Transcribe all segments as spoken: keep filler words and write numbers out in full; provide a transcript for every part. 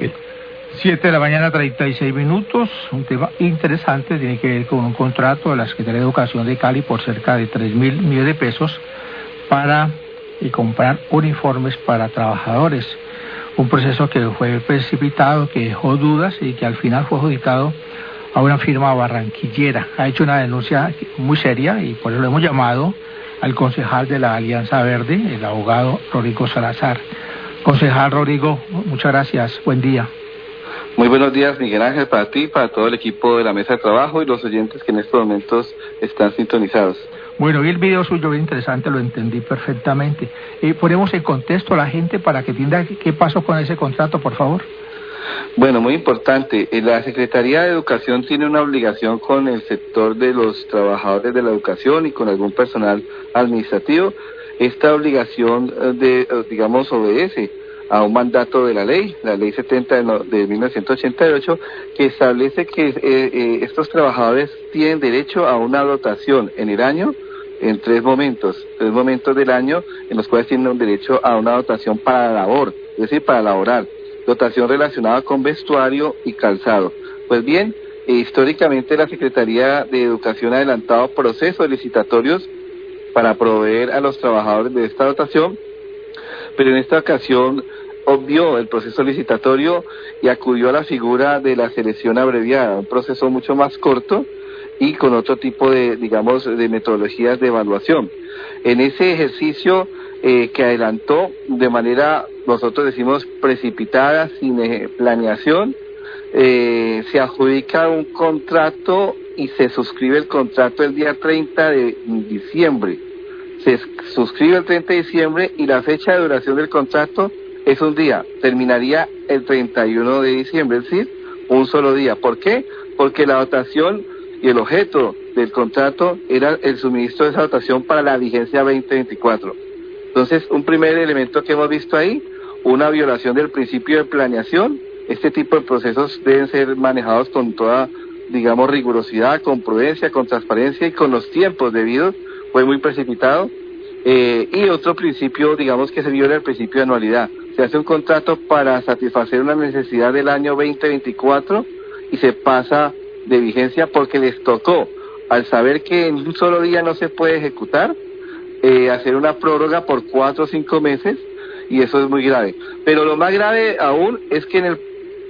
Miguel. Siete de la mañana, treinta y seis minutos. Un tema interesante, tiene que ver con un contrato de la Secretaría de Educación de Cali por cerca de tres mil millones de pesos para y comprar uniformes para trabajadores. Un proceso que fue precipitado, que dejó dudas y que al final fue adjudicado a una firma barranquillera. Ha hecho una denuncia muy seria y por eso lo hemos llamado al concejal de la Alianza Verde, el abogado Rodrigo Salazar. Concejal Rodrigo, muchas gracias, buen día. Muy buenos días, Miguel Ángel, para ti, para todo el equipo de la mesa de trabajo y los oyentes que en estos momentos están sintonizados. Bueno, vi el video suyo, bien interesante, lo entendí perfectamente. Eh, ponemos en contexto a la gente para que entienda qué pasó con ese contrato, por favor. Bueno, muy importante. La Secretaría de Educación tiene una obligación con el sector de los trabajadores de la educación y con algún personal administrativo. Esta obligación, de, digamos, obedece a un mandato de la ley, la ley setenta de mil novecientos ochenta y ocho, que establece que eh, eh, estos trabajadores tienen derecho a una dotación en el año, en tres momentos, tres momentos del año, en los cuales tienen un derecho a una dotación para la labor, es decir, para laborar, dotación relacionada con vestuario y calzado. Pues bien, eh, históricamente la Secretaría de Educación ha adelantado procesos licitatorios para proveer a los trabajadores de esta dotación, pero en esta ocasión obvió el proceso licitatorio y acudió a la figura de la selección abreviada, un proceso mucho más corto y con otro tipo de, digamos, de metodologías de evaluación. En ese ejercicio eh, que adelantó de manera, nosotros decimos, precipitada, sin eh, planeación, eh, se adjudica un contrato y se suscribe el contrato el día treinta de diciembre. Se suscribe el treinta de diciembre y la fecha de duración del contrato es un día, terminaría el treinta y uno de diciembre, es decir, un solo día. ¿Por qué? Porque la dotación y el objeto del contrato era el suministro de esa dotación para la vigencia veinte veinticuatro. Entonces, un primer elemento que hemos visto ahí, una violación del principio de planeación. Este tipo de procesos deben ser manejados con toda, digamos, rigurosidad, con prudencia, con transparencia y con los tiempos debidos. Fue muy precipitado. Eh, y otro principio, digamos, que se viola el principio de anualidad. Se hace un contrato para satisfacer una necesidad del año veinte veinticuatro y se pasa de vigencia porque les tocó, al saber que en un solo día no se puede ejecutar, eh, hacer una prórroga por cuatro o cinco meses, y eso es muy grave. Pero lo más grave aún es que en el...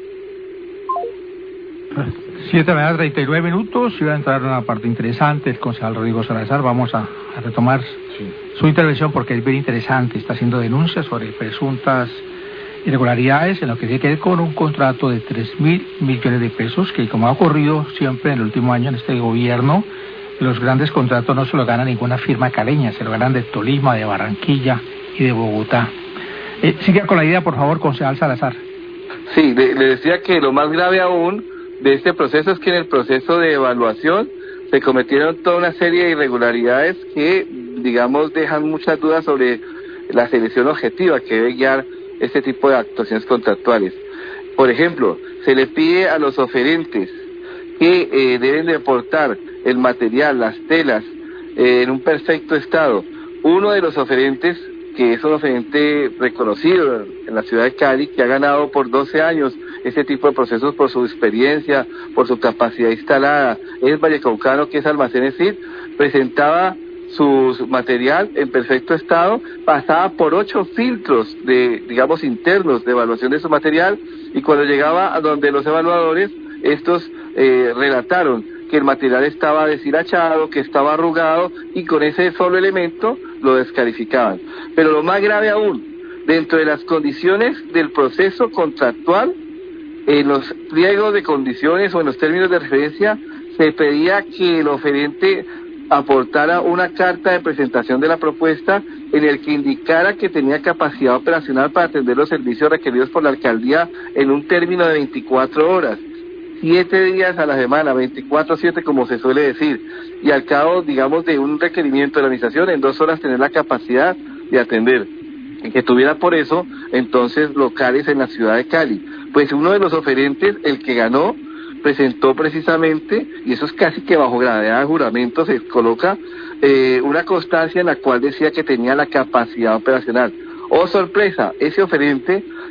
Siete de la mañana, treinta y nueve minutos, iba a entrar en una parte interesante, el concejal Rodrigo Salazar, vamos a, a retomar sí. su intervención porque es bien interesante, está haciendo denuncias sobre presuntas irregularidades en lo que tiene que ver con un contrato de tres mil millones de pesos, que como ha ocurrido siempre en el último año en este gobierno, los grandes contratos no se los gana ninguna firma caleña, se los ganan de Tolima, de Barranquilla y de Bogotá. Eh, siga con la idea, por favor, concejal Salazar. Sí, le, le decía que lo más grave aún de este proceso es que en el proceso de evaluación se cometieron toda una serie de irregularidades que, digamos, dejan muchas dudas sobre la selección objetiva que debe guiar este tipo de actuaciones contractuales. Por ejemplo, se le pide a los oferentes que eh, deben de aportar el material, las telas, eh, en un perfecto estado. Uno de los oferentes, que es un oferente reconocido en la ciudad de Cali, que ha ganado por doce años este tipo de procesos por su experiencia, por su capacidad instalada, es vallecaucano, que es Almacenes C I D, presentaba su material en perfecto estado, pasaba por ocho filtros de, digamos, internos de evaluación de su material, y cuando llegaba a donde los evaluadores, estos eh, relataron que el material estaba deshilachado, que estaba arrugado, y con ese solo elemento lo descalificaban. Pero lo más grave aún, dentro de las condiciones del proceso contractual, en los pliegos de condiciones o en los términos de referencia, se pedía que el oferente aportara una carta de presentación de la propuesta en el que indicara que tenía capacidad operacional para atender los servicios requeridos por la alcaldía en un término de veinticuatro horas, siete días a la semana, veinticuatro siete como se suele decir, y al cabo, digamos, de un requerimiento de la organización, en dos horas tener la capacidad de atender, y que tuviera por eso entonces locales en la ciudad de Cali. Pues uno de los oferentes, el que ganó, presentó precisamente, y eso es casi que bajo gravedad de juramento, se coloca eh, una constancia en la cual decía que tenía la capacidad operacional. Oh sorpresa, ese oferente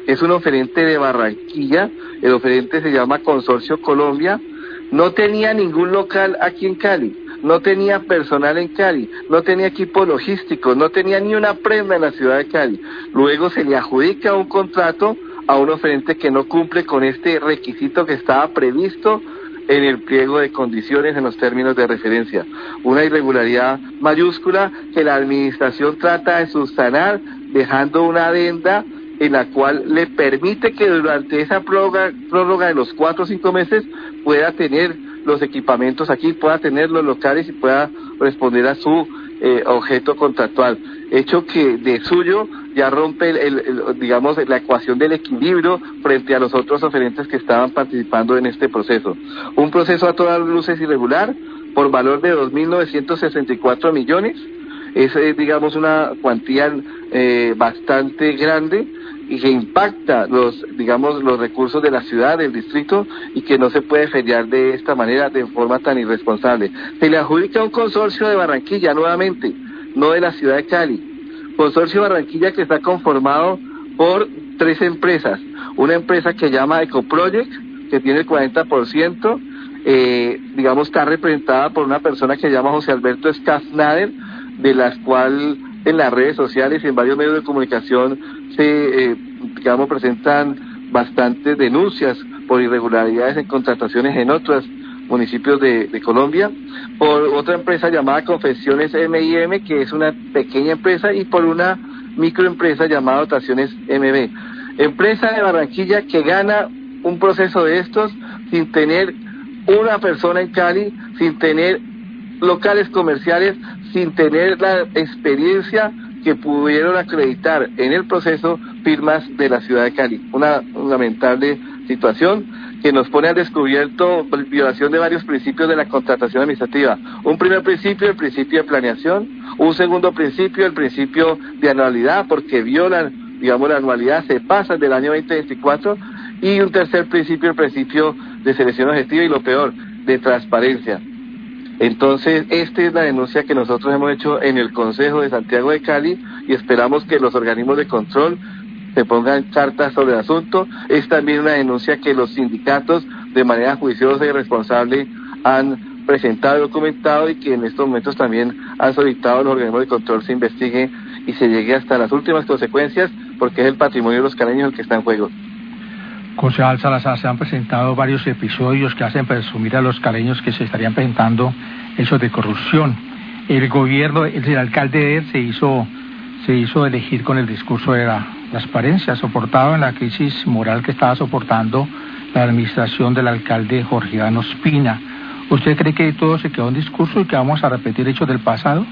es un oferente de Barranquilla, el oferente se llama Consorcio Colombia, no tenía ningún local aquí en Cali, no tenía personal en Cali, no tenía equipo logístico, no tenía ni una prenda en la ciudad de Cali. Luego se le adjudica un contrato a un oferente que no cumple con este requisito que estaba previsto en el pliego de condiciones en los términos de referencia. Una irregularidad mayúscula que la administración trata de subsanar dejando una adenda en la cual le permite que durante esa prórroga, prórroga de los cuatro o cinco meses pueda tener los equipamientos aquí, pueda tener los locales y pueda responder a su eh, objeto contractual. Hecho que de suyo ya rompe, el, el, el, digamos, la ecuación del equilibrio frente a los otros oferentes que estaban participando en este proceso. Un proceso a todas luces irregular, por valor de dos mil novecientos sesenta y cuatro millones, es, eh, digamos, una cuantía eh, bastante grande y que impacta los, digamos, los recursos de la ciudad, del distrito, y que no se puede feriar de esta manera, de forma tan irresponsable. Se le adjudica un consorcio de Barranquilla, nuevamente, no de la ciudad de Cali. Consorcio Barranquilla que está conformado por tres empresas. Una empresa que llama Ecoproject, que tiene el cuarenta por ciento, eh, digamos, está representada por una persona que se llama José Alberto Schaffnader, de las cuales en las redes sociales y en varios medios de comunicación se, eh, digamos, presentan bastantes denuncias por irregularidades en contrataciones en otros municipios de, de Colombia, por otra empresa llamada Confecciones M y M, que es una pequeña empresa, y por una microempresa llamada Dotaciones M B. Empresa de Barranquilla que gana un proceso de estos sin tener una persona en Cali, sin tener locales comerciales, sin tener la experiencia que pudieron acreditar en el proceso firmas de la ciudad de Cali. Una, una lamentable situación que nos pone al descubierto violación de varios principios de la contratación administrativa. Un primer principio, el principio de planeación. Un segundo principio, el principio de anualidad, porque violan, digamos, la anualidad, se pasan del año veinte veinticuatro. Y un tercer principio, el principio de selección objetiva y, lo peor, de transparencia. Entonces, esta es la denuncia que nosotros hemos hecho en el Consejo de Santiago de Cali y esperamos que los organismos de control se pongan cartas sobre el asunto. Es también una denuncia que los sindicatos, de manera juiciosa y responsable, han presentado y documentado, y que en estos momentos también han solicitado a los organismos de control se investigue y se llegue hasta las últimas consecuencias, porque es el patrimonio de los caleños el que está en juego. Concejal Salazar, se han presentado varios episodios que hacen presumir a los caleños que se estarían presentando hechos de corrupción. El gobierno, el, el alcalde de él se hizo, se hizo elegir con el discurso de la transparencia, soportado en la crisis moral que estaba soportando la administración del alcalde Jorge Iván Ospina. ¿Usted cree que todo se quedó en discurso y que vamos a repetir hechos del pasado?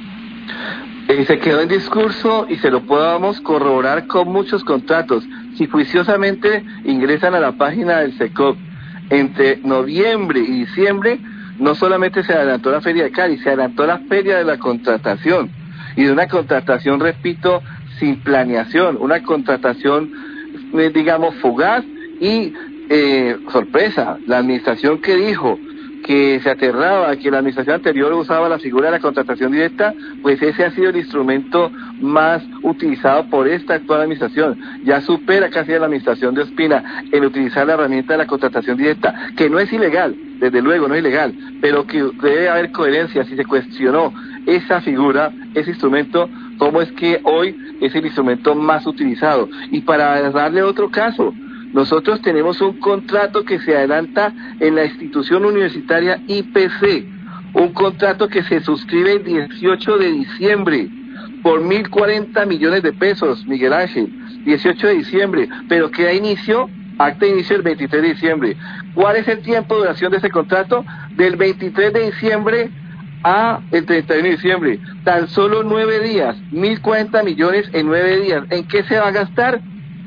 Eh, se quedó en discurso y se lo podamos corroborar con muchos contratos. Si juiciosamente ingresan a la página del SECOP, entre noviembre y diciembre, no solamente se adelantó la Feria de Cali, se adelantó la Feria de la Contratación. Y de una contratación, repito, sin planeación, una contratación, eh, digamos, fugaz y eh, sorpresa. La administración que dijo que se aterraba que la administración anterior usaba la figura de la contratación directa, pues ese ha sido el instrumento más utilizado por esta actual administración. Ya supera casi a la administración de Ospina en utilizar la herramienta de la contratación directa, que no es ilegal, desde luego no es ilegal, pero que debe haber coherencia. Si se cuestionó esa figura, ese instrumento, ¿cómo es que hoy es el instrumento más utilizado? Y para darle otro caso, nosotros tenemos un contrato que se adelanta en la institución universitaria I P C, un contrato que se suscribe el dieciocho de diciembre por mil cuarenta millones de pesos, Miguel Ángel, dieciocho de diciembre, pero que da inicio, acta de inicio el veintitrés de diciembre. ¿Cuál es el tiempo de duración de ese contrato? Del veintitrés de diciembre a el treinta y uno de diciembre, tan solo nueve días, mil cuarenta millones en nueve días. ¿En qué se va a gastar?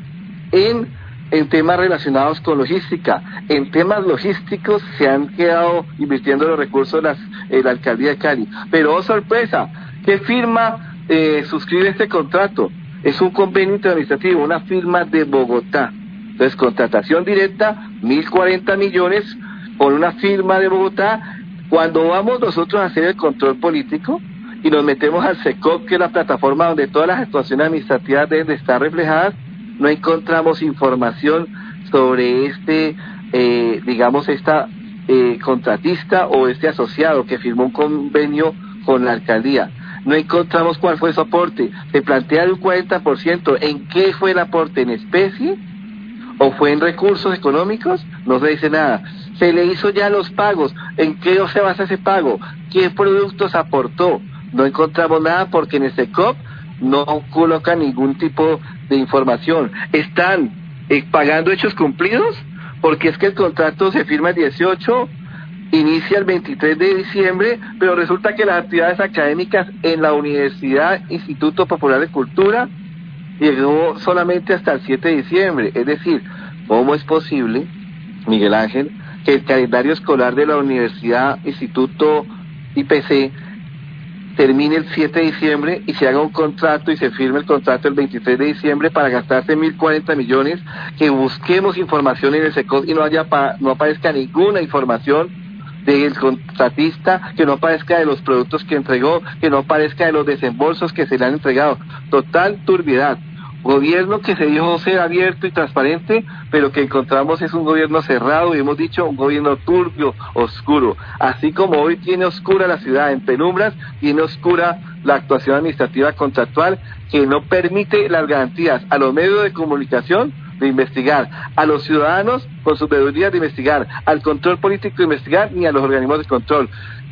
En en temas relacionados con logística. En temas logísticos se han quedado invirtiendo los recursos las, eh, la alcaldía de Cali. Pero, oh sorpresa, ¿qué firma eh, suscribe este contrato? Es un convenio interadministrativo, una firma de Bogotá. Entonces, contratación directa, mil cuarenta millones por una firma de Bogotá. Cuando vamos nosotros a hacer el control político y nos metemos al SECOP, que es la plataforma donde todas las actuaciones administrativas deben de estar reflejadas, no encontramos información sobre este, eh, digamos, esta eh, contratista o este asociado que firmó un convenio con la alcaldía. No encontramos cuál fue su aporte. Se plantea de un cuarenta por ciento. ¿En qué fue el aporte? ¿En especie? ¿O fue en recursos económicos? No se dice nada. Se le hizo ya los pagos. ¿En qué se basa ese pago? ¿Qué productos aportó? No encontramos nada porque en el SECOP no coloca ningún tipo de información. ¿Están eh, pagando hechos cumplidos? Porque es que el contrato se firma el dieciocho, inicia el veintitrés de diciembre, pero resulta que las actividades académicas en la Universidad Instituto Popular de Cultura llegó solamente hasta el siete de diciembre. Es decir, ¿cómo es posible, Miguel Ángel, que el calendario escolar de la Universidad Instituto I P C termine el siete de diciembre y se haga un contrato y se firme el contrato el veintitrés de diciembre para gastarse mil cuarenta millones, que busquemos información en el SECOP y no haya pa, no aparezca ninguna información del contratista, que no aparezca de los productos que entregó, que no aparezca de los desembolsos que se le han entregado? Total turbiedad. Gobierno que se dijo ser abierto y transparente, pero que encontramos es un gobierno cerrado y hemos dicho un gobierno turbio, oscuro. Así como hoy tiene oscura la ciudad en penumbras, tiene oscura la actuación administrativa contractual que no permite las garantías a los medios de comunicación de investigar, a los ciudadanos con sus deberías de investigar, al control político de investigar, ni a los organismos de control.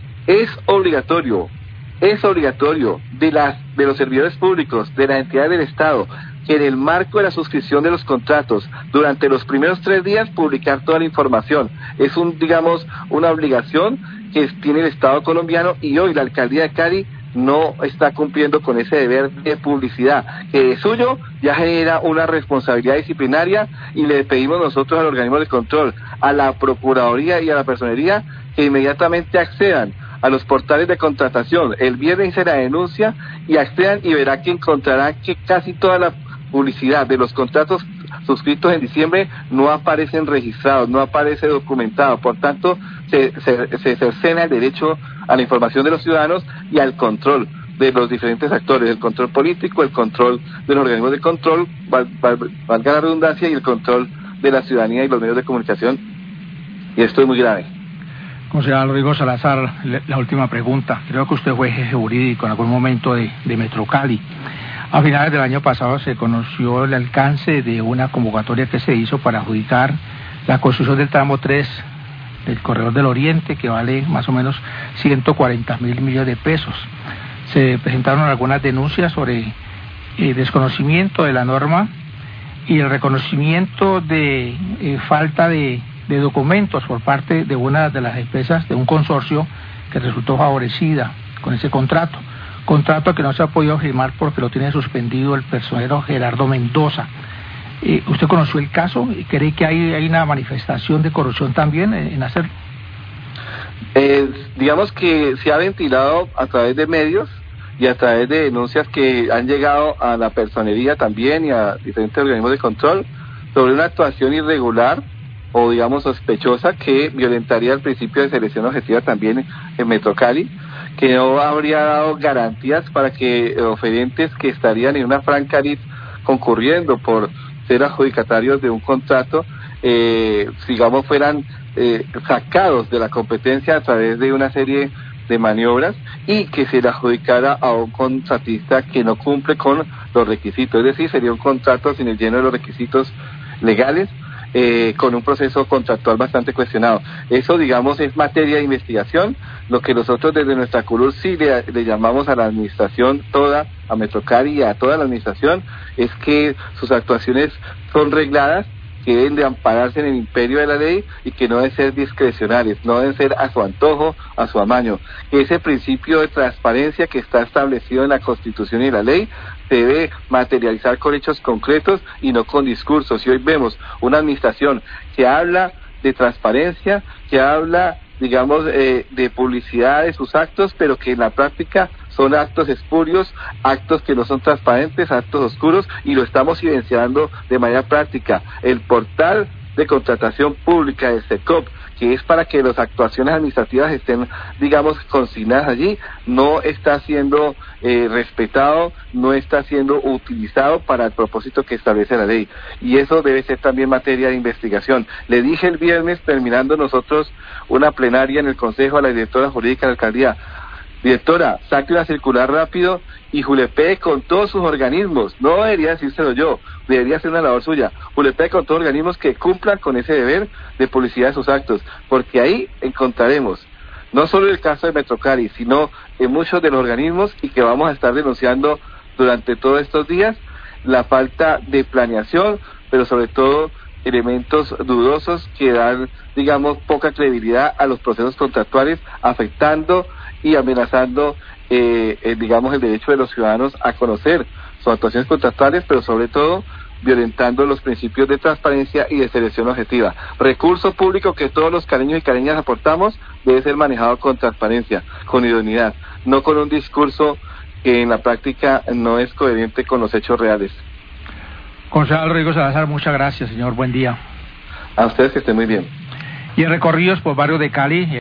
Es obligatorio, es obligatorio de las de los servidores públicos, de las entidades del Estado, que en el marco de la suscripción de los contratos, durante los primeros tres días, publicar toda la información. Es un, digamos, una obligación que tiene el Estado colombiano, y hoy la alcaldía de Cali no está cumpliendo con ese deber de publicidad, que de suyo ya genera una responsabilidad disciplinaria, y le pedimos nosotros al organismo de control, a la Procuraduría y a la Personería, que inmediatamente accedan a los portales de contratación. El viernes hice la denuncia y accedan y verá que encontrarán que casi toda la publicidad de los contratos suscritos en diciembre no aparecen registrados, no aparece documentado. Por tanto, se, se, se cercena el derecho a la información de los ciudadanos y al control de los diferentes actores, el control político, el control de los organismos de control, val, val, valga la redundancia, y el control de la ciudadanía y los medios de comunicación. Y esto es muy grave. Consejero Rodrigo Salazar, la última pregunta. Creo que usted fue jefe jurídico en algún momento de, de Metrocali. A finales del año pasado se conoció el alcance de una convocatoria que se hizo para adjudicar la construcción del tramo tres del Corredor del Oriente, que vale más o menos ciento cuarenta mil millones de pesos. Se presentaron algunas denuncias sobre eh, desconocimiento de la norma y el reconocimiento de eh, falta de, de documentos por parte de una de las empresas de un consorcio que resultó favorecida con ese contrato. Contrato que no se ha podido firmar porque lo tiene suspendido el personero Gerardo Mendoza. Eh, ¿Usted conoció el caso y cree que hay, hay una manifestación de corrupción también en, en hacerlo? Eh, digamos que se ha ventilado a través de medios y a través de denuncias que han llegado a la personería también y a diferentes organismos de control sobre una actuación irregular o digamos sospechosa que violentaría el principio de selección objetiva también en Metrocali, que no habría dado garantías para que oferentes que estarían en una franca lid concurriendo por ser adjudicatarios de un contrato, eh, digamos, fueran eh, sacados de la competencia a través de una serie de maniobras y que se le adjudicara a un contratista que no cumple con los requisitos. Es decir, sería un contrato sin el lleno de los requisitos legales, Eh, con un proceso contractual bastante cuestionado. Eso, digamos, es materia de investigación. Lo que nosotros desde nuestra curul sí le, le llamamos a la administración toda, a Metrocali y a toda la administración, es que sus actuaciones son regladas, que deben de ampararse en el imperio de la ley y que no deben ser discrecionales, no deben ser a su antojo, a su amaño. Que ese principio de transparencia que está establecido en la Constitución y la ley se debe materializar con hechos concretos y no con discursos. Y hoy vemos una administración que habla de transparencia, que habla, digamos, eh, de publicidad de sus actos, pero que en la práctica son actos espurios, actos que no son transparentes, actos oscuros, y lo estamos evidenciando de manera práctica. El portal de contratación pública del SECOP, que es para que las actuaciones administrativas estén, digamos, consignadas allí, no está siendo eh, respetado, no está siendo utilizado para el propósito que establece la ley. Y eso debe ser también materia de investigación. Le dije el viernes, terminando nosotros una plenaria en el Consejo, a la directora jurídica de la alcaldía: directora, saque una circular rápido y julepee con todos sus organismos. No debería decírselo yo, debería ser una labor suya. Julepee con todos los organismos que cumplan con ese deber de publicidad de sus actos, porque ahí encontraremos no solo el caso de Metrocari, sino en muchos de los organismos, y que vamos a estar denunciando durante todos estos días la falta de planeación, pero sobre todo elementos dudosos que dan, digamos, poca credibilidad a los procesos contractuales, afectando y amenazando, eh, eh, digamos, el derecho de los ciudadanos a conocer sus actuaciones contractuales, pero sobre todo violentando los principios de transparencia y de selección objetiva. Recurso público que todos los caleños y caleñas aportamos debe ser manejado con transparencia, con idoneidad, no con un discurso que en la práctica no es coherente con los hechos reales. Concejal Rodrigo Salazar, muchas gracias, señor. Buen día. A ustedes, que estén muy bien. Y en recorridos por barrios de Cali.